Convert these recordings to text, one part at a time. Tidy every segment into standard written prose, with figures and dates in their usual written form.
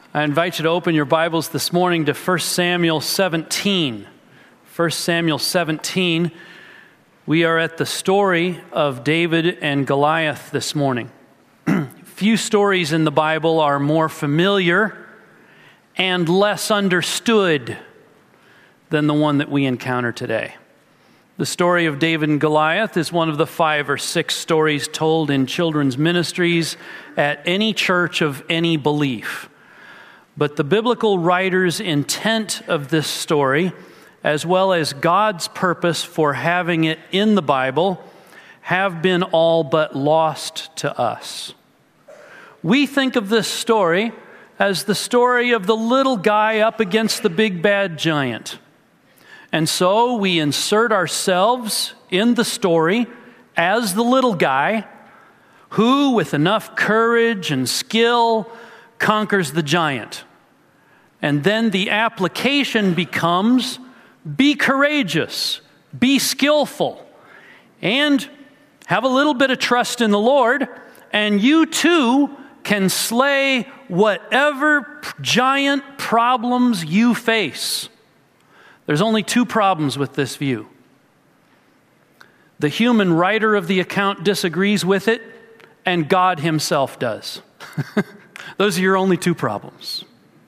I invite you to open your Bibles this morning to 1 Samuel 17. 1 Samuel 17, we are at the story of David and Goliath this morning. Few stories in the Bible are more familiar and less understood than the one that we encounter today. The story of David and Goliath is one of the 5 or 6 stories told in children's ministries at any church of any belief. But the biblical writer's intent of this story, as well as God's purpose for having it in the Bible, have been all but lost to us. We think of this story as the story of the little guy up against the big bad giant. And so we insert ourselves in the story as the little guy who, with enough courage and skill, conquers the giant. And then the application becomes, be courageous, be skillful, and have a little bit of trust in the Lord, and you too can slay whatever giant problems you face. There's only 2 problems with this view. The human writer of the account disagrees with it, and God himself does. Those are your only 2 problems.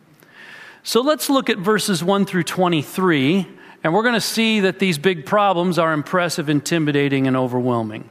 So let's look at verses 1 through 23, and we're going to see that these big problems are impressive, intimidating, and overwhelming.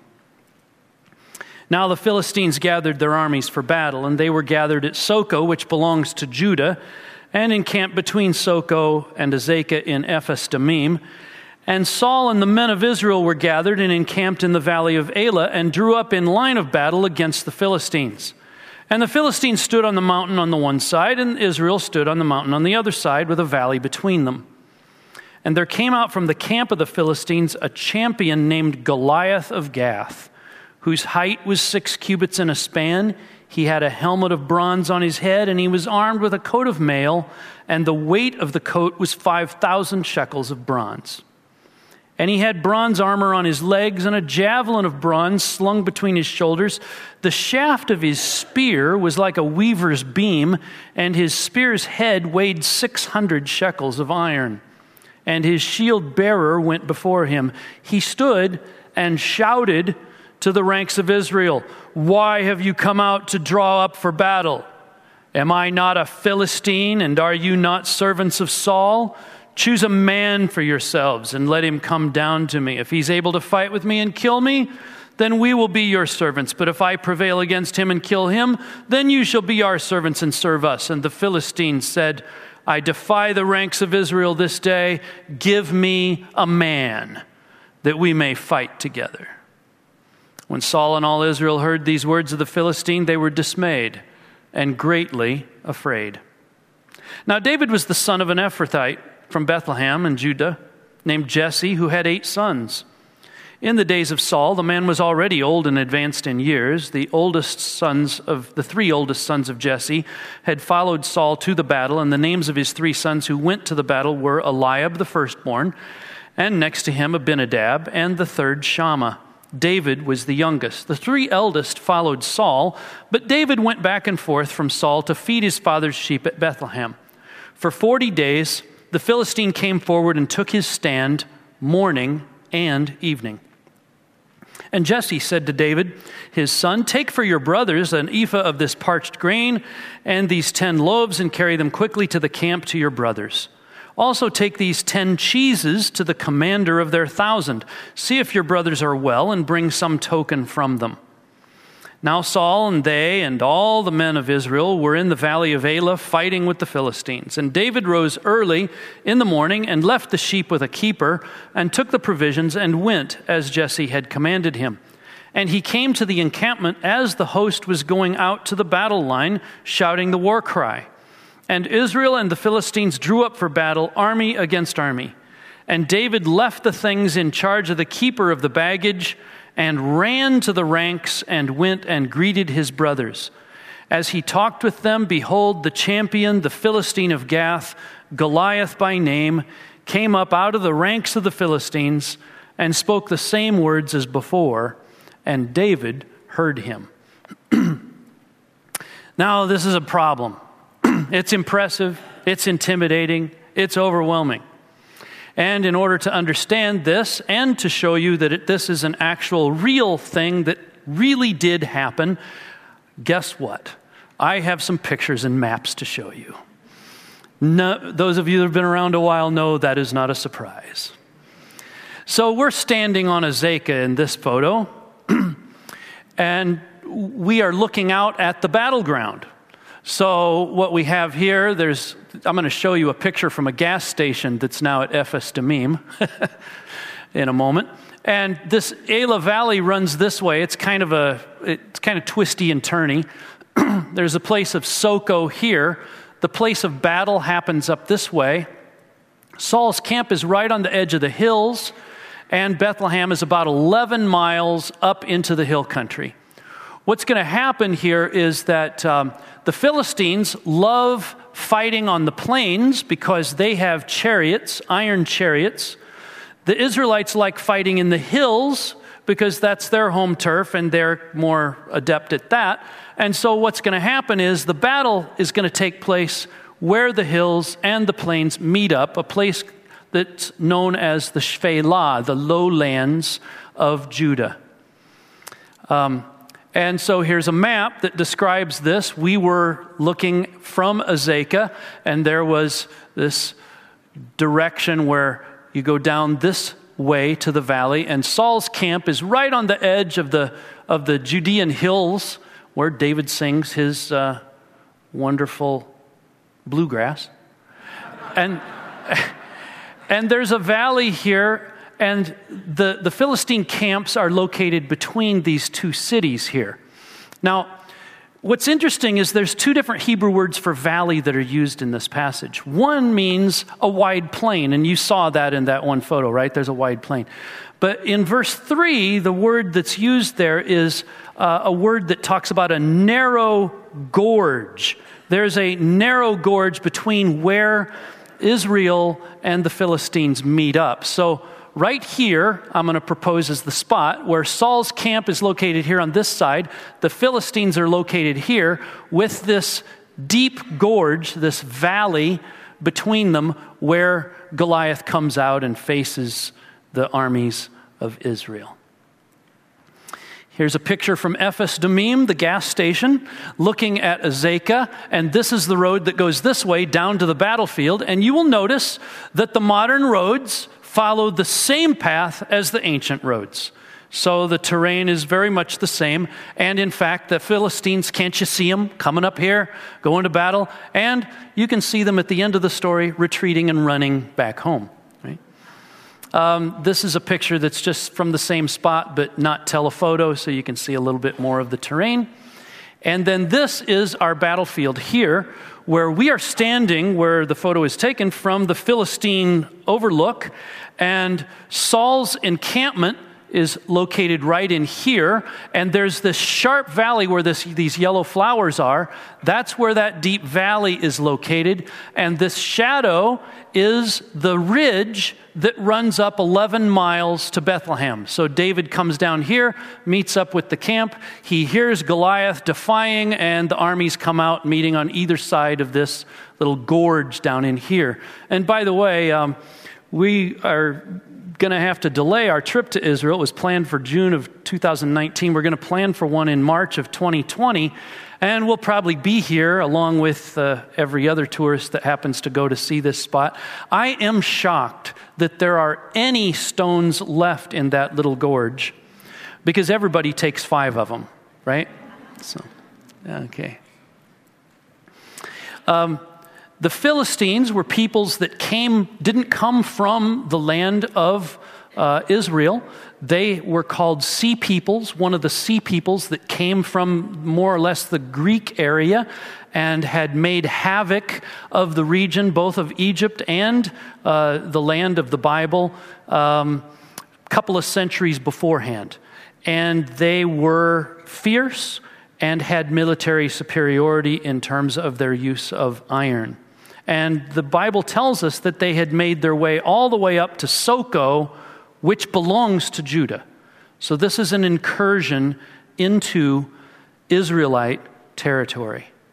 Now the Philistines gathered their armies for battle, and they were gathered at Socoh, which belongs to Judah, and encamped between Socoh and Azekah in Ephes-Dammim. And Saul and the men of Israel were gathered and encamped in the valley of Elah, and drew up in line of battle against the Philistines. And the Philistines stood on the mountain on the one side, and Israel stood on the mountain on the other side, with a valley between them. And there came out from the camp of the Philistines a champion named Goliath of Gath, whose height was 6 cubits and a span. He had a helmet of bronze on his head, and he was armed with a coat of mail, and the weight of the coat was 5,000 shekels of bronze. And he had bronze armor on his legs, and a javelin of bronze slung between his shoulders. The shaft of his spear was like a weaver's beam, and his spear's head weighed 600 shekels of iron. And his shield bearer went before him. He stood and shouted to the ranks of Israel, "Why have you come out to draw up for battle? Am I not a Philistine, and are you not servants of Saul? Choose a man for yourselves and let him come down to me. If he's able to fight with me and kill me, then we will be your servants. But if I prevail against him and kill him, then you shall be our servants and serve us." And the Philistines said, "I defy the ranks of Israel this day. Give me a man that we may fight together." When Saul and all Israel heard these words of the Philistine, they were dismayed and greatly afraid. Now David was the son of an Ephrathite from Bethlehem in Judah, named Jesse, who had 8 sons. In the days of Saul, the man was already old and advanced in years. The 3 oldest sons of Jesse had followed Saul to the battle, and the names of his 3 sons who went to the battle were Eliab, the firstborn, and next to him Abinadab, and the third Shammah. David was the youngest. The 3 eldest followed Saul, but David went back and forth from Saul to feed his father's sheep at Bethlehem. For 40 days, the Philistine came forward and took his stand morning and evening. And Jesse said to David, his son, "Take for your brothers an ephah of this parched grain and these 10 loaves, and carry them quickly to the camp to your brothers. Also take these 10 cheeses to the commander of their 1,000. See if your brothers are well, and bring some token from them." Now Saul and they and all the men of Israel were in the valley of Elah fighting with the Philistines. And David rose early in the morning and left the sheep with a keeper, and took the provisions and went as Jesse had commanded him. And he came to the encampment as the host was going out to the battle line, shouting the war cry. And Israel and the Philistines drew up for battle, army against army. And David left the things in charge of the keeper of the baggage, and ran to the ranks, and went and greeted his brothers. As he talked with them, behold, the champion, the Philistine of Gath, Goliath by name, came up out of the ranks of the Philistines, and spoke the same words as before, and David heard him. Now, this is a problem. It's impressive, it's intimidating, it's overwhelming. And in order to understand this and to show you that this is an actual real thing that really did happen, guess what? I have some pictures and maps to show you. No, those of you that have been around a while know that is not a surprise. So we're standing on Azekah in this photo, and we are looking out at the battleground. So what we have here, I'm going to show you a picture from a gas station that's now at Ephes Damim in a moment. And this Elah Valley runs this way. It's kind of twisty and turny. There's a place of Soko here. The place of battle happens up this way. Saul's camp is right on the edge of the hills, and Bethlehem is about 11 miles up into the hill country. What's going to happen here is that the Philistines love fighting on the plains because they have chariots, iron chariots. The Israelites like fighting in the hills because that's their home turf and they're more adept at that. And so what's going to happen is the battle is going to take place where the hills and the plains meet up, a place that's known as the Shephelah, the lowlands of Judah. And so here's a map that describes this. We were looking from Azekah, and there was this direction where you go down this way to the valley, and Saul's camp is right on the edge of the Judean hills where David sings his wonderful bluegrass. And there's a valley here, and the Philistine camps are located between these two cities here. Now, what's interesting is there's two different Hebrew words for valley that are used in this passage. One means a wide plain, and you saw that in that one photo, right? There's a wide plain. But in verse 3, the word that's used there is a word that talks about a narrow gorge. There's a narrow gorge between where Israel and the Philistines meet up. So right here, I'm going to propose as the spot where Saul's camp is located here on this side. The Philistines are located here with this deep gorge, this valley between them where Goliath comes out and faces the armies of Israel. Here's a picture from Ephes Damim, the gas station, looking at Azekah, and this is the road that goes this way down to the battlefield. And you will notice that the modern roads follow the same path as the ancient roads. So the terrain is very much the same. And in fact, the Philistines, can't you see them coming up here, going to battle? And you can see them at the end of the story, retreating and running back home. This is a picture that's just from the same spot, but not telephoto, so you can see a little bit more of the terrain. And then this is our battlefield here, where we are standing, where the photo is taken from the Philistine overlook, and Saul's encampment is located right in here, and there's this sharp valley where these yellow flowers are. That's where that deep valley is located, and this shadow is the ridge that runs up 11 miles to Bethlehem. So David comes down here, meets up with the camp. He hears Goliath defying, and the armies come out meeting on either side of this little gorge down in here. And by the way, we are going to have to delay our trip to Israel. It was planned for June of 2019. We're going to plan for one in March of 2020. And we'll probably be here along with every other tourist that happens to go to see this spot. I am shocked that there are any stones left in that little gorge because everybody takes 5 of them, right? So, okay. The Philistines were peoples that didn't come from the land of Israel. They were called sea peoples, one of the sea peoples that came from more or less the Greek area and had made havoc of the region, both of Egypt and the land of the Bible, a couple of centuries beforehand. And they were fierce and had military superiority in terms of their use of iron. And the Bible tells us that they had made their way all the way up to Soko, which belongs to Judah. So this is an incursion into Israelite territory.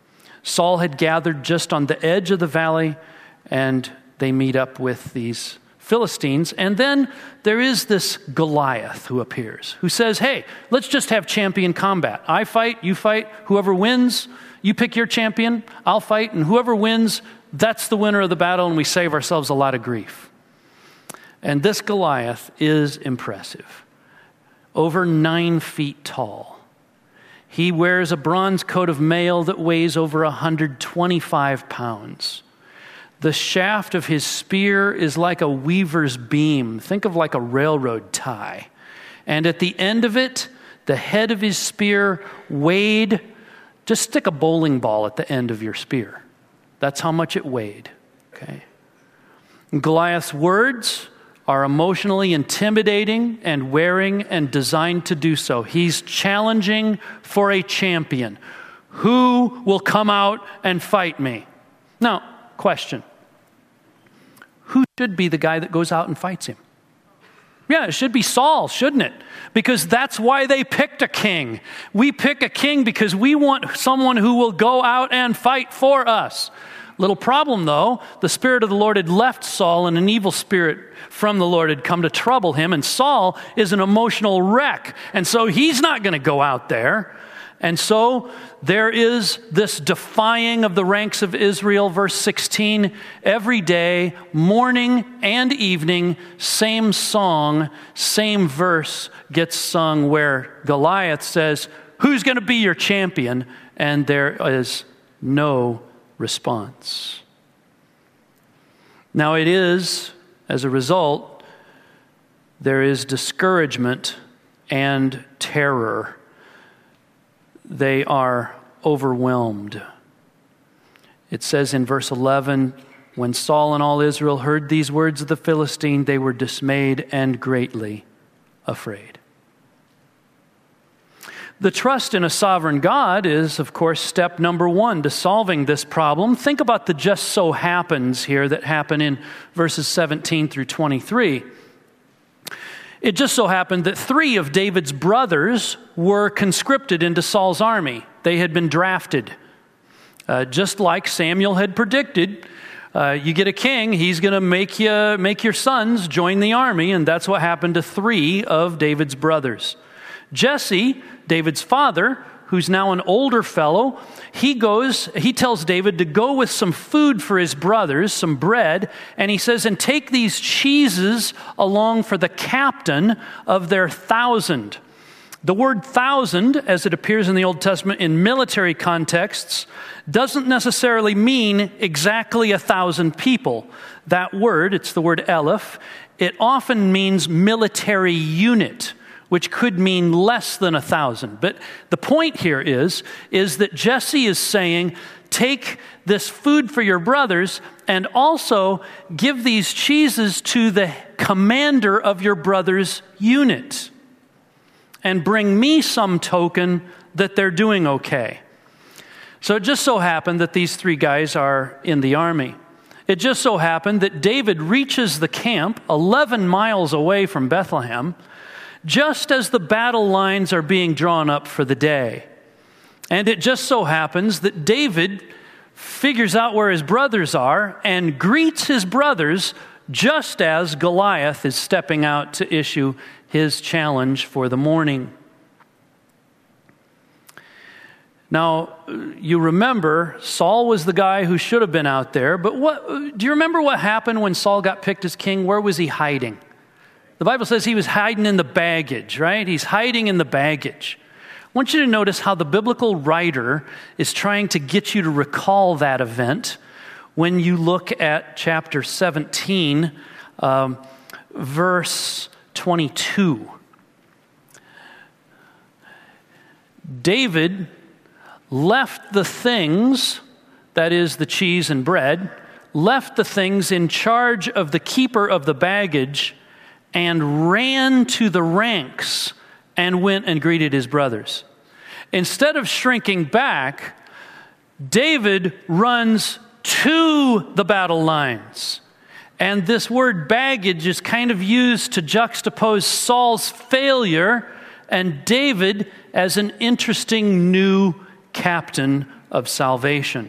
Saul had gathered just on the edge of the valley, and they meet up with these Philistines. And then there is this Goliath who appears, who says, hey, let's just have champion combat. I fight, you fight, whoever wins, you pick your champion, I'll fight, and whoever wins, that's the winner of the battle, and we save ourselves a lot of grief. And this Goliath is impressive. Over 9 feet tall. He wears a bronze coat of mail that weighs over 125 pounds. The shaft of his spear is like a weaver's beam. Think of like a railroad tie. And at the end of it, the head of his spear weighed, just stick a bowling ball at the end of your spear. That's how much it weighed. Okay. Goliath's words are emotionally intimidating and wearing and designed to do so. He's challenging for a champion. Who will come out and fight me? Now, question. Who should be the guy that goes out and fights him? Yeah, it should be Saul, shouldn't it? Because that's why they picked a king. We pick a king because we want someone who will go out and fight for us. Little problem, though. The Spirit of the Lord had left Saul, and an evil spirit from the Lord had come to trouble him. And Saul is an emotional wreck. And so he's not going to go out there. And so there is this defying of the ranks of Israel. Verse 16, every day, morning and evening, same song, same verse gets sung where Goliath says, who's going to be your champion? And there is no response. Now it is, as a result, there is discouragement and terror. They are overwhelmed. It says in verse 11, when Saul and all Israel heard these words of the Philistine, they were dismayed and greatly afraid. The trust in a sovereign God is, of course, step number 1 to solving this problem. Think about the just so happens here that happen in verses 17 through 23. It just so happened that 3 of David's brothers were conscripted into Saul's army. They had been drafted. Just like Samuel had predicted, you get a king, he's going to make your sons join the army, and that's what happened to 3 of David's brothers. Jesse, David's father, who's now an older fellow, he tells David to go with some food for his brothers, some bread, and he says, and take these cheeses along for the captain of their 1,000. The word 1,000, as it appears in the Old Testament in military contexts, doesn't necessarily mean exactly 1,000 people. That word, it's the word eleph, it often means military unit, which could mean less than 1,000. But the point here is that Jesse is saying, take this food for your brothers and also give these cheeses to the commander of your brother's unit and bring me some token that they're doing okay. So it just so happened that these 3 guys are in the army. It just so happened that David reaches the camp 11 miles away from Bethlehem, just as the battle lines are being drawn up for the day. And it just so happens that David figures out where his brothers are and greets his brothers just as Goliath is stepping out to issue his challenge for the morning. Now, you remember, Saul was the guy who should have been out there, but do you remember what happened when Saul got picked as king? Where was he hiding? The Bible says he was hiding in the baggage, right? He's hiding in the baggage. I want you to notice how the biblical writer is trying to get you to recall that event when you look at chapter 17, verse 22. David left the things, that is the cheese and bread, left the things in charge of the keeper of the baggage and ran to the ranks and went and greeted his brothers. Instead of shrinking back, David runs to the battle lines. And this word baggage is kind of used to juxtapose Saul's failure and David as an interesting new captain of salvation.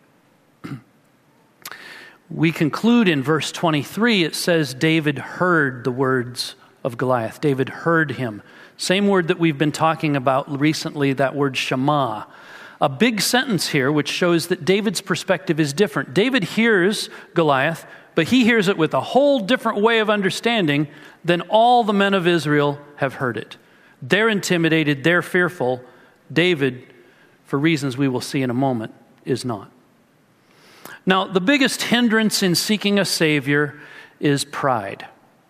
We conclude in verse 23, it says David heard the words of Goliath. David heard him. Same word that we've been talking about recently, that word Shema. A big sentence here which shows that David's perspective is different. David hears Goliath, but he hears it with a whole different way of understanding than all the men of Israel have heard it. They're intimidated, they're fearful. David, for reasons we will see in a moment, is not. Now, the biggest hindrance in seeking a Savior is pride.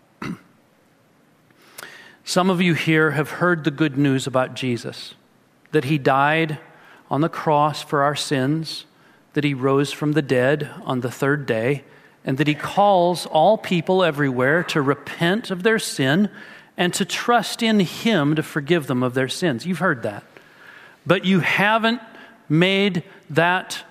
Some of you here have heard the good news about Jesus, that he died on the cross for our sins, that he rose from the dead on the third day, and that he calls all people everywhere to repent of their sin and to trust in him to forgive them of their sins. You've heard that. But you haven't made that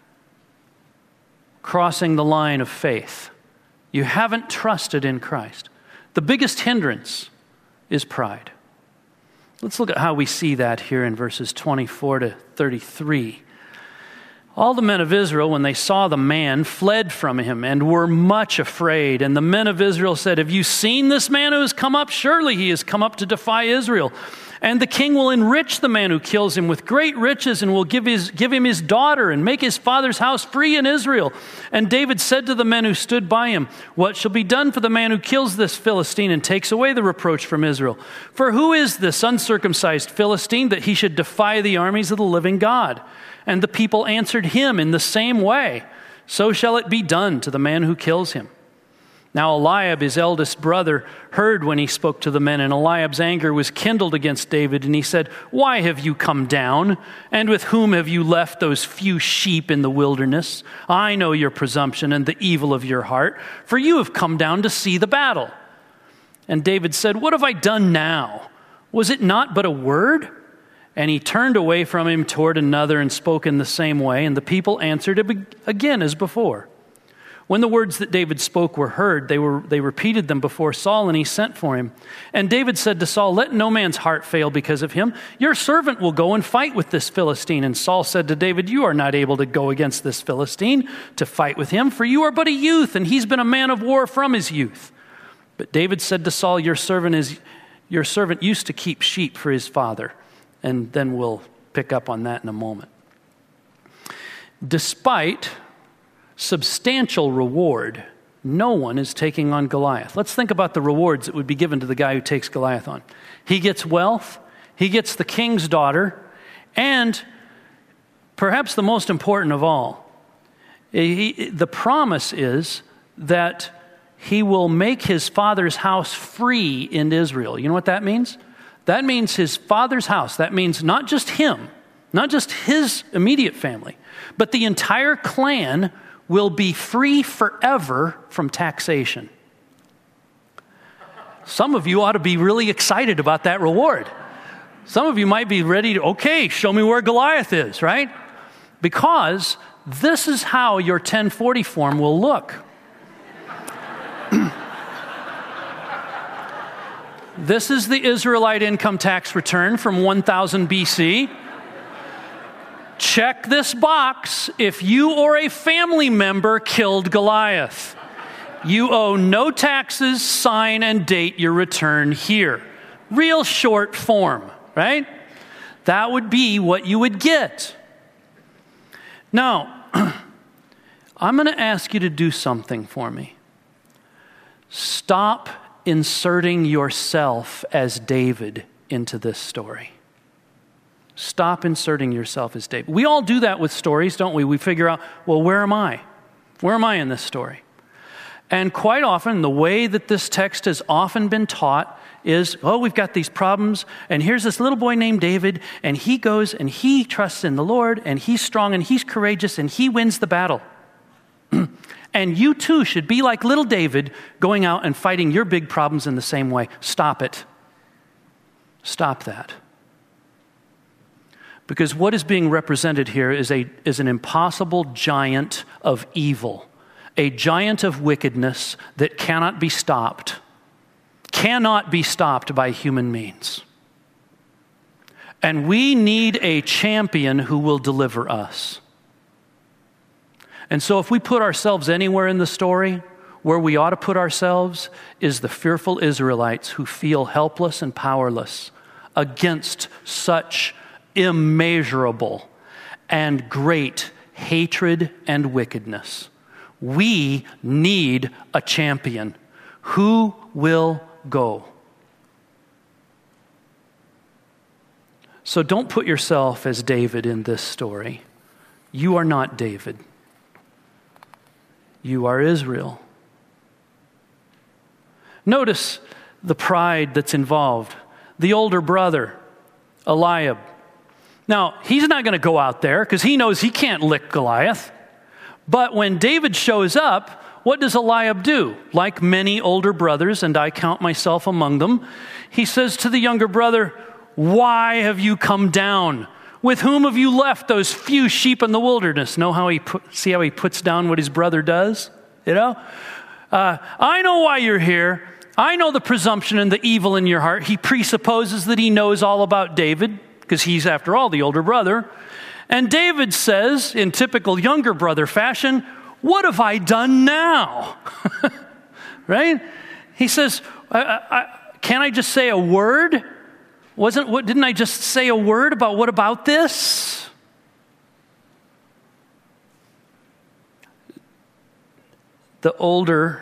crossing the line of faith. You haven't trusted in Christ. The biggest hindrance is pride. Let's look at how we see that here in verses 24 to 33. All the men of Israel, when they saw the man, fled from him and were much afraid. And the men of Israel said, "Have you seen this man who has come up? Surely he has come up to defy Israel. And the king will enrich the man who kills him with great riches and will give him his daughter and make his father's house free in Israel." And David said to the men who stood by him, "What shall be done for the man who kills this Philistine and takes away the reproach from Israel? For who is this uncircumcised Philistine that he should defy the armies of the living God?" And the people answered him in the same way, "So shall it be done to the man who kills him." Now Eliab, his eldest brother, heard when he spoke to the men, and Eliab's anger was kindled against David, and he said, "Why have you come down? And with whom have you left those few sheep in the wilderness? I know your presumption and the evil of your heart, for you have come down to see the battle." And David said, "What have I done now? Was it not but a word?" And he turned away from him toward another and spoke in the same way, and the people answered him again as before. When the words that David spoke were heard, they repeated them before Saul, and he sent for him. And David said to Saul, "Let no man's heart fail because of him. Your servant will go and fight with this Philistine." And Saul said to David, "You are not able to go against this Philistine to fight with him, for you are but a youth, and he's been a man of war from his youth." But David said to Saul, your servant used to keep sheep for his father." And then we'll pick up on that in a moment. Despite substantial reward, no one is taking on Goliath. Let's think about the rewards that would be given to the guy who takes Goliath on. He gets wealth, he gets the king's daughter, and perhaps the most important of all, the promise is that he will make his father's house free in Israel. You know what that means? That means his father's house. That means not just him, not just his immediate family, but the entire clan will be free forever from taxation. Some of you ought to be really excited about that reward. Some of you might be ready to, okay, show me where Goliath is, right? Because this is how your 1040 form will look. This is the Israelite income tax return from 1000 BC. Check this box if you or a family member killed Goliath. You owe no taxes, sign and date your return here. Real short form, right? That would be what you would get. Now, I'm going to ask you to do something for me. Stop inserting yourself as David into this story. Stop inserting yourself as David. We all do that with stories, don't we? We figure out, well, where am I? Where am I in this story? And quite often, the way that this text has often been taught is, oh, we've got these problems, and here's this little boy named David, and he goes and he trusts in the Lord, and he's strong and he's courageous, and he wins the battle. And you too should be like little David, going out and fighting your big problems in the same way. Stop it. Stop that. Because what is being represented here is an impossible giant of evil, a giant of wickedness that cannot be stopped by human means. And we need a champion who will deliver us. And so if we put ourselves anywhere in the story, where we ought to put ourselves is the fearful Israelites who feel helpless and powerless against such immeasurable and great hatred and wickedness. We need a champion. Who will go? So don't put yourself as David in this story. You are not David. You are Israel. Notice the pride that's involved. The older brother, Eliab. Now, he's not going to go out there because he knows he can't lick Goliath. But when David shows up, what does Eliab do? Like many older brothers, and I count myself among them, he says to the younger brother, "Why have you come down? With whom have you left those few sheep in the wilderness?" See how he puts down what his brother does? I know why you're here. I know the presumption and the evil in your heart. He presupposes that he knows all about David, because he's, after all, the older brother. And David says, in typical younger brother fashion, "What have I done now?" Right? He says, "Can't I just say a word? Didn't I just say a word about what about this?" The older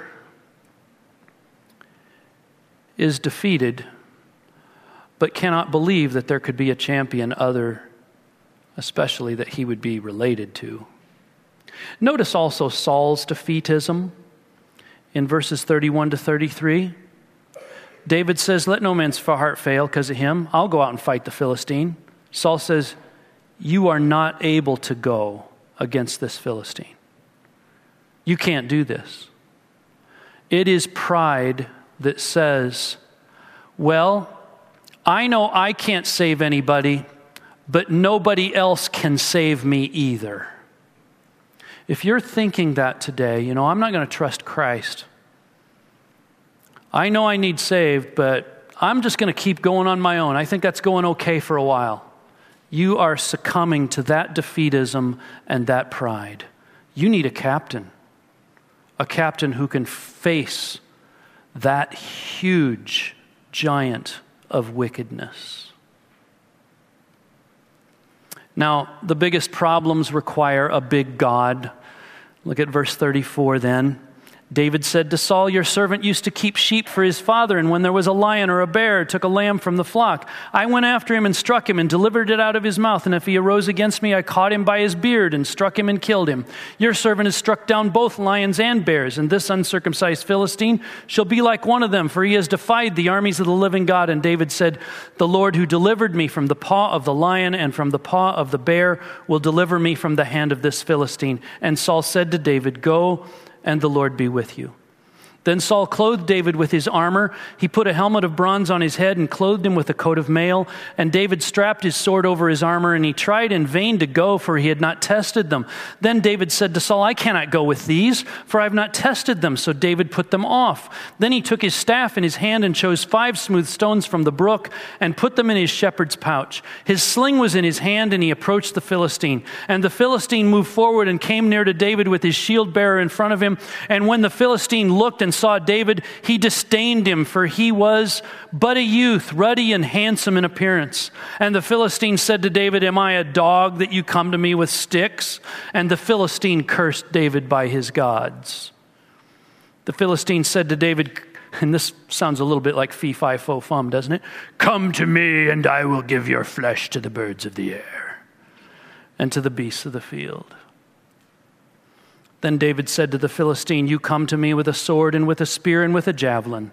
is defeated, but cannot believe that there could be a champion especially that he would be related to. Notice also Saul's defeatism in verses 31 to 33. David says, "Let no man's heart fail because of him. I'll go out and fight the Philistine." Saul says, "You are not able to go against this Philistine. You can't do this." It is pride that says, "Well, I know I can't save anybody, but nobody else can save me either." If you're thinking that today, I'm not going to trust Christ. I know I need saved, but I'm just going to keep going on my own. I think that's going okay for a while. You are succumbing to that defeatism and that pride. You need a captain who can face that huge giant of wickedness. Now, the biggest problems require a big God. Look at verse 34 then. David said to Saul, "Your servant used to keep sheep for his father, and when there was a lion or a bear, took a lamb from the flock. I went after him and struck him and delivered it out of his mouth. And if he arose against me, I caught him by his beard and struck him and killed him. Your servant has struck down both lions and bears, and this uncircumcised Philistine shall be like one of them, for he has defied the armies of the living God." And David said, "The Lord who delivered me from the paw of the lion and from the paw of the bear will deliver me from the hand of this Philistine." And Saul said to David, "Go, and the Lord be with you." Then Saul clothed David with his armor. He put a helmet of bronze on his head and clothed him with a coat of mail. And David strapped his sword over his armor, and he tried in vain to go, for he had not tested them. Then David said to Saul, "I cannot go with these, for I have not tested them." So David put them off. Then he took his staff in his hand and chose 5 smooth stones from the brook and put them in his shepherd's pouch. His sling was in his hand, and he approached the Philistine. And the Philistine moved forward and came near to David with his shield bearer in front of him. And when the Philistine looked and saw David, he disdained him, for he was but a youth, ruddy and handsome in appearance. And the Philistine said to David, "Am I a dog that you come to me with sticks?" And the Philistine cursed David by his gods. The Philistine said to David, and this sounds a little bit like fee, fi, fo, fum, doesn't it? "Come to me, and I will give your flesh to the birds of the air and to the beasts of the field." Then David said to the Philistine, "You come to me with a sword and with a spear and with a javelin.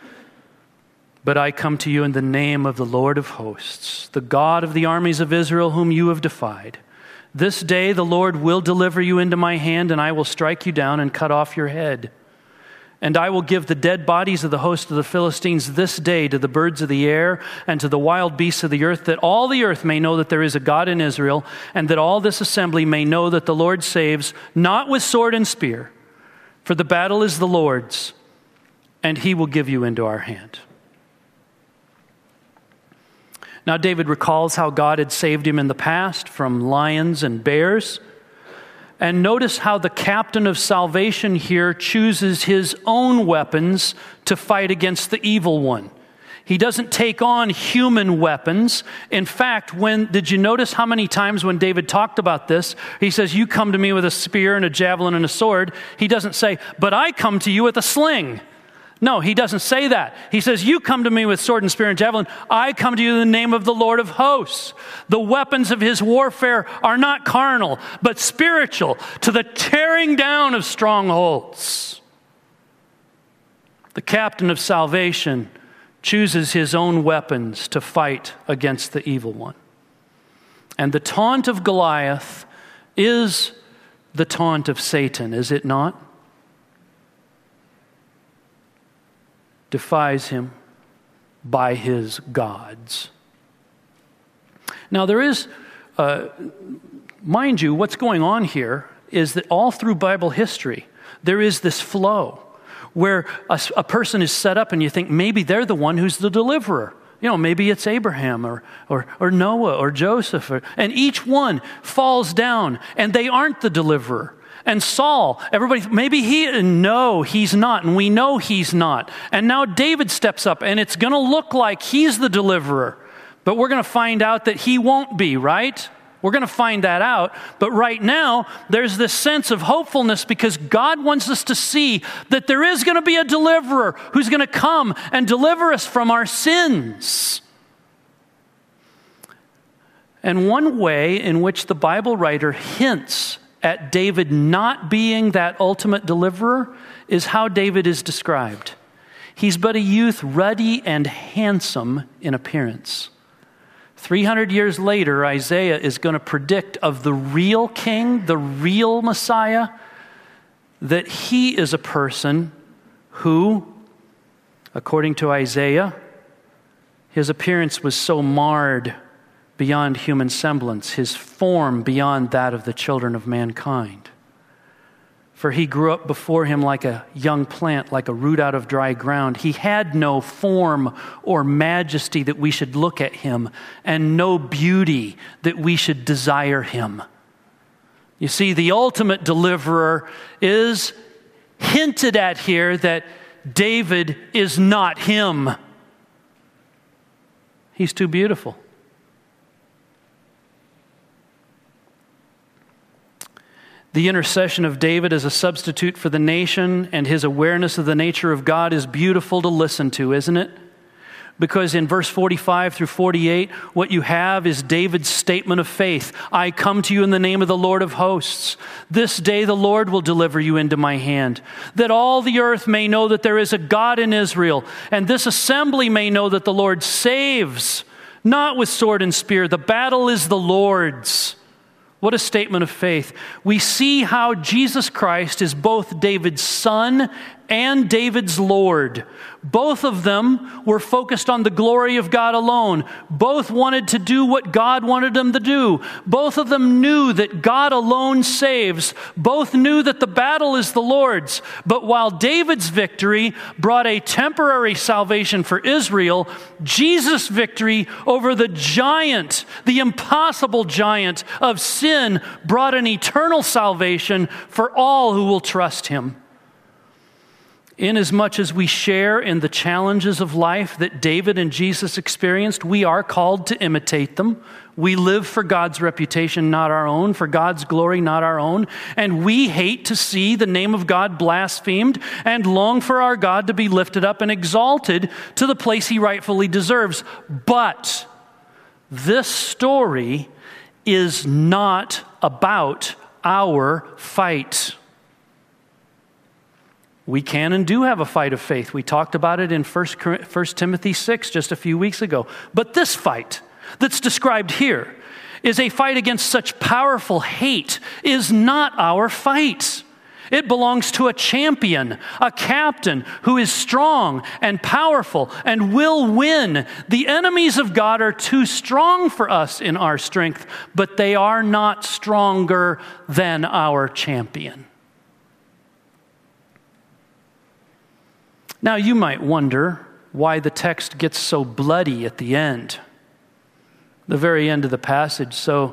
But I come to you in the name of the Lord of hosts, the God of the armies of Israel, whom you have defied. This day the Lord will deliver you into my hand, and I will strike you down and cut off your head. And I will give the dead bodies of the host of the Philistines this day to the birds of the air and to the wild beasts of the earth, that all the earth may know that there is a God in Israel, and that all this assembly may know that the Lord saves, not with sword and spear, for the battle is the Lord's, and he will give you into our hand." Now, David recalls how God had saved him in the past from lions and bears. And notice how the captain of salvation here chooses his own weapons to fight against the evil one. He doesn't take on human weapons. In fact, did you notice how many times when David talked about this, he says, you come to me with a spear and a javelin and a sword. He doesn't say, but I come to you with a sling. No, he doesn't say that. He says, you come to me with sword and spear and javelin. I come to you in the name of the Lord of hosts. The weapons of his warfare are not carnal, but spiritual, to the tearing down of strongholds. The captain of salvation chooses his own weapons to fight against the evil one. And the taunt of Goliath is the taunt of Satan, is it not? Defies him by his gods. Now there is, mind you, what's going on here is that all through Bible history, there is this flow where a person is set up and you think maybe they're the one who's the deliverer. You know, maybe it's Abraham or Noah or Joseph. And each one falls down and they aren't the deliverer. And Saul, everybody, maybe no, he's not. And we know he's not. And now David steps up and it's going to look like he's the deliverer. But we're going to find out that he won't be, right? We're going to find that out. But right now, there's this sense of hopefulness because God wants us to see that there is going to be a deliverer who's going to come and deliver us from our sins. And one way in which the Bible writer hints at David not being that ultimate deliverer is how David is described. He's but a youth, ruddy and handsome in appearance. 300 years later, Isaiah is going to predict of the real king, the real Messiah, that he is a person who, according to Isaiah, his appearance was so marred beyond human semblance, his form beyond that of the children of mankind. For he grew up before him like a young plant, like a root out of dry ground. He had no form or majesty that we should look at him, and no beauty that we should desire him. You see, the ultimate deliverer is hinted at here that David is not him. He's too beautiful. The intercession of David as a substitute for the nation and his awareness of the nature of God is beautiful to listen to, isn't it? Because in verse 45 through 48, what you have is David's statement of faith. I come to you in the name of the Lord of hosts. This day the Lord will deliver you into my hand, that all the earth may know that there is a God in Israel, and this assembly may know that the Lord saves, not with sword and spear. The battle is the Lord's. What a statement of faith. We see how Jesus Christ is both David's son and David's Lord. Both of them were focused on the glory of God alone. Both wanted to do what God wanted them to do. Both of them knew that God alone saves. Both knew that the battle is the Lord's. But while David's victory brought a temporary salvation for Israel, Jesus' victory over the giant, the impossible giant of sin, brought an eternal salvation for all who will trust him. Inasmuch as we share in the challenges of life that David and Jesus experienced, we are called to imitate them. We live for God's reputation, not our own, for God's glory, not our own. And we hate to see the name of God blasphemed and long for our God to be lifted up and exalted to the place he rightfully deserves. But this story is not about our fight. We can and do have a fight of faith. We talked about it in 1 Timothy 6 just a few weeks ago. But this fight that's described here is a fight against such powerful hate is not our fight. It belongs to a champion, a captain who is strong and powerful and will win. The enemies of God are too strong for us in our strength, but they are not stronger than our champion. Now, you might wonder why the text gets so bloody at the end. the very end of the passage. So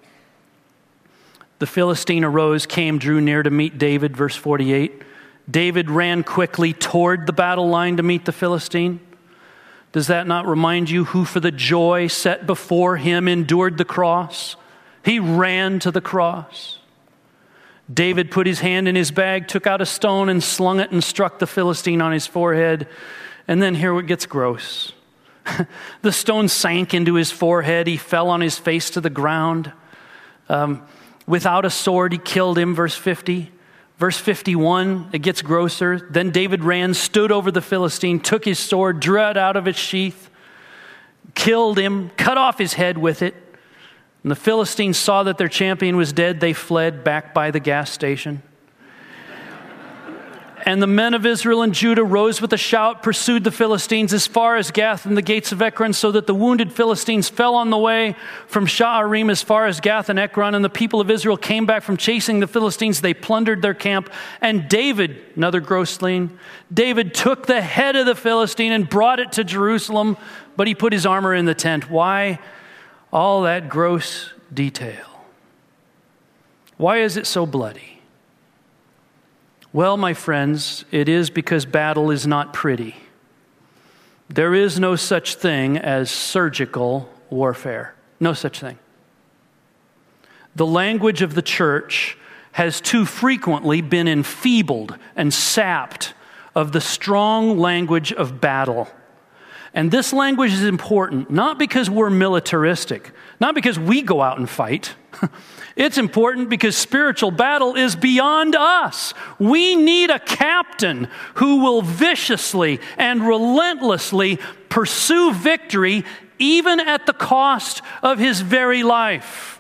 the Philistine arose, came, drew near to meet David, verse 48. David ran quickly toward the battle line to meet the Philistine. Does that not remind you who for the joy set before him endured the cross? He ran to the cross. David put his hand in his bag, took out a stone and slung it and struck the Philistine on his forehead. And then here it gets gross. The stone sank into his forehead. He fell on his face to the ground. Without a sword, he killed him, verse 50. Verse 51, it gets grosser. Then David ran, stood over the Philistine, took his sword, drew it out of its sheath, killed him, cut off his head with it. When the Philistines saw that their champion was dead, they fled back by the gas station. And the men of Israel and Judah rose with a shout, pursued the Philistines as far as Gath and the gates of Ekron, so that the wounded Philistines fell on the way from Sha'arim as far as Gath and Ekron. And the people of Israel came back from chasing the Philistines. They plundered their camp. And David, another gross thing, David took the head of the Philistine and brought it to Jerusalem, but he put his armor in the tent. Why all that gross detail? Why is it so bloody? Well, my friends, it is because battle is not pretty. There is no such thing as surgical warfare. No such thing. The language of the church has too frequently been enfeebled and sapped of the strong language of battle. And this language is important, not because we're militaristic, not because we go out and fight. It's important because spiritual battle is beyond us. We need a captain who will viciously and relentlessly pursue victory even at the cost of his very life.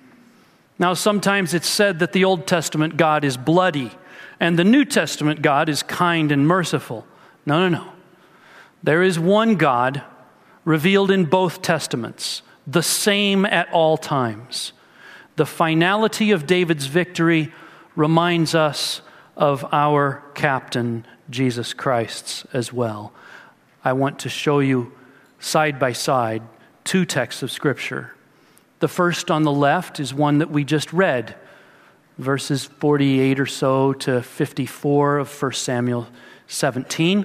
Now, sometimes it's said that the Old Testament God is bloody and the New Testament God is kind and merciful. No. There is one God revealed in both Testaments, the same at all times. The finality of David's victory reminds us of our captain, Jesus Christ's, as well. I want to show you side by side two texts of Scripture. The first on the left is one that we just read, verses 48 or so to 54 of 1 Samuel 17,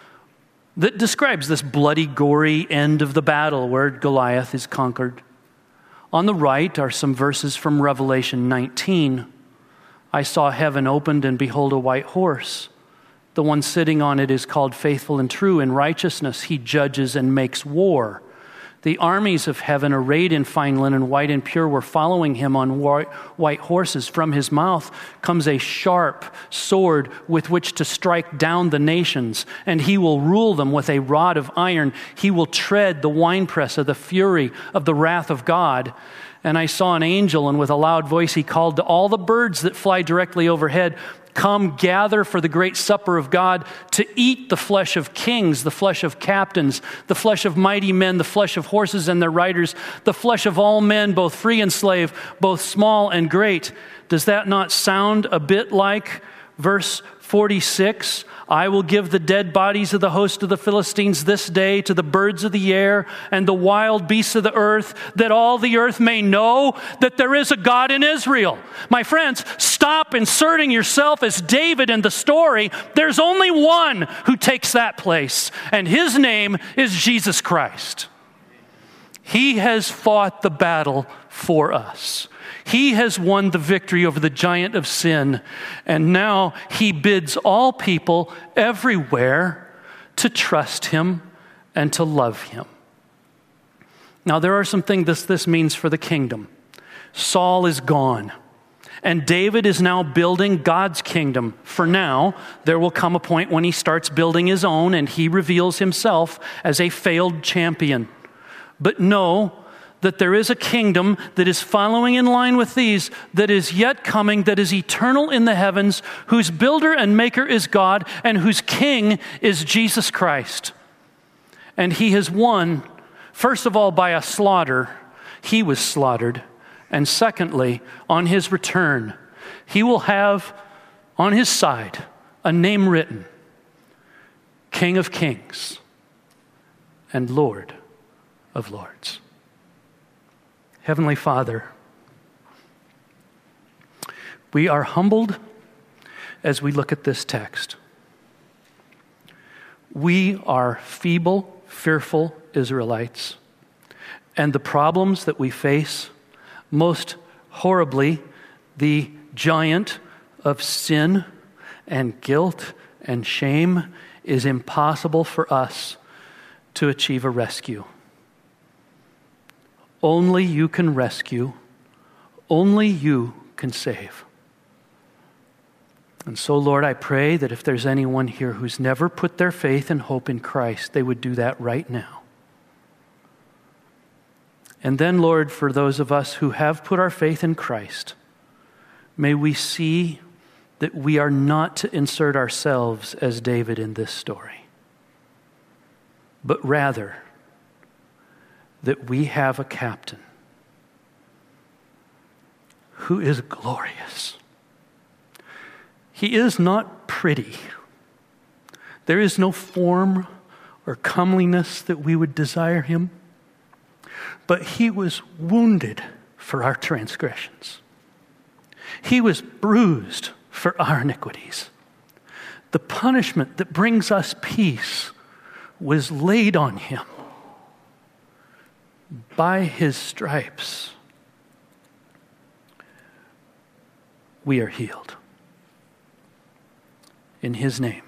that describes this bloody, gory end of the battle where Goliath is conquered. On the right are some verses from Revelation 19. I saw heaven opened, and behold, a white horse. The one sitting on it is called Faithful and True. In righteousness he judges and makes war. The armies of heaven, arrayed in fine linen, white and pure, were following him on white horses. From his mouth comes a sharp sword with which to strike down the nations, and he will rule them with a rod of iron. He will tread the winepress of the fury of the wrath of God. And I saw an angel, and with a loud voice he called to all the birds that fly directly overhead, "Come gather for the great supper of God, to eat the flesh of kings, the flesh of captains, the flesh of mighty men, the flesh of horses and their riders, the flesh of all men, both free and slave, both small and great." Does that not sound a bit like verse 46? I will give the dead bodies of the host of the Philistines this day to the birds of the air and the wild beasts of the earth, that all the earth may know that there is a God in Israel. My friends, stop inserting yourself as David in the story. There's only one who takes that place, and his name is Jesus Christ. He has fought the battle for us. He has won the victory over the giant of sin, and now he bids all people everywhere to trust him and to love him. Now, there are some things this means for the kingdom. Saul is gone, and David is now building God's kingdom. For now, there will come a point when he starts building his own, and he reveals himself as a failed champion. But know that there is a kingdom that is following in line with these, that is yet coming, that is eternal in the heavens, whose builder and maker is God, and whose king is Jesus Christ. And he has won, first of all, by a slaughter. He was slaughtered. And secondly, on his return, he will have on his side a name written, King of Kings and Lord of Lords. Heavenly Father, we are humbled as we look at this text. We are feeble, fearful Israelites, and the problems that we face, most horribly, the giant of sin and guilt and shame, is impossible for us to achieve a rescue. Only you can rescue. Only you can save. And so, Lord, I pray that if there's anyone here who's never put their faith and hope in Christ, they would do that right now. And then, Lord, for those of us who have put our faith in Christ, may we see that we are not to insert ourselves as David in this story, but rather that we have a captain who is glorious. He is not pretty. There is no form or comeliness that we would desire him, but he was wounded for our transgressions. He was bruised for our iniquities. The punishment that brings us peace was laid on him. By his stripes, we are healed. In his name.